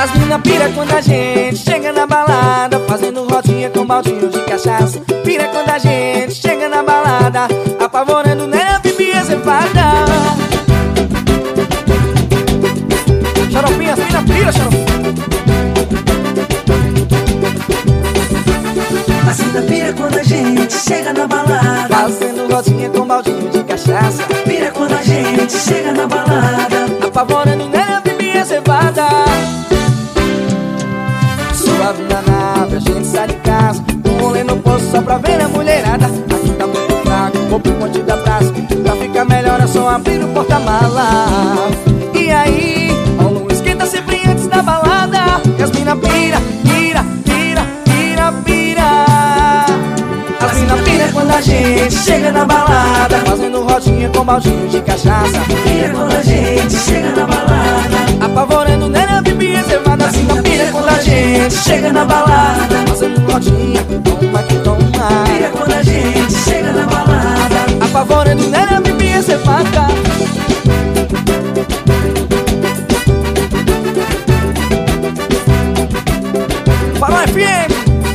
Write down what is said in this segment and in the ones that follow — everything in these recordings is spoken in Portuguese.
As mina pira quando a gente chega na balada, fazendo rodinha com baldinho de cachaça. Pira quando a gente chega na balada, apavorando nela, bibi reservada. Xaropinha, as mina pira, xaropinha. As mina pira quando a gente chega na balada, fazendo rodinha com baldinho de cachaça. Pira quando a gente chega na balada, apavorando nela, bibi reservada. Suave na nave, a gente sai de casa, um rolê no poço só pra ver a mulherada. Aqui tá muito fraco, vou pro ponte da praça, pra ficar melhor é só abrir o porta-mala. E aí, rola um esquenta sempre antes da balada, e as mina pira, pira, pira, pira, pira. As mina pira quando a gente chega na balada, fazendo rodinha com baldinho de cachaça. pira quando a gente chega na balada, apavorando nela, bibi reservada. As mina pira quando a gente chega na balada, fazendo rodinha, toma que toma. pira quando a gente chega na balada, apavorando nela, bibi reservada. Parou FM.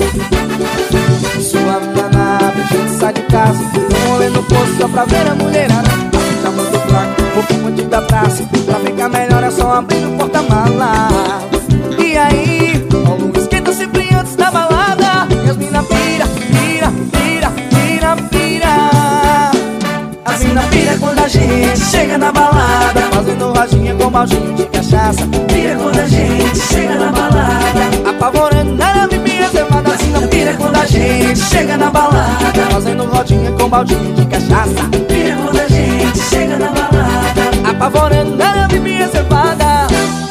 Suave na nave, a gente sai de casa, um rolê no poço só pra ver a mulherada. Aqui tá muito fraco, vou pro ponte da praça, pra ficar melhor é só abrir o porta-mala. E aí, rola um esquenta sempre antes da balada, e as mina pira, pira, pira, pira, pira. as mina pira quando a gente chega na balada, fazendo rodinha com baldinho de cachaça. pira quando a gente chega na balada, apavorando nela, bibi reservada. as mina pira quando a gente chega na balada, fazendo rodinha com baldinho de cachaça. pira quando a gente chega na balada, apavorando nela, bibi reservada.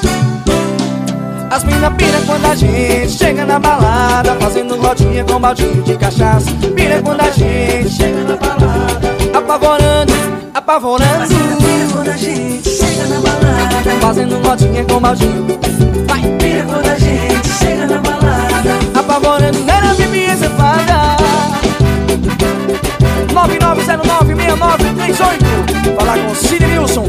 As mina pira quando a gente chega na balada, fazendo rodinha com baldinho de cachaça. Pira quando a gente chega na balada, apavorando, apavorando. as mina pira quando a gente chega na balada, fazendo rodinha com baldinho. Vai! pira quando a gente chega na balada, apavorando nela, bibi reservada. 9909-6938. Falar com Cine Wilson.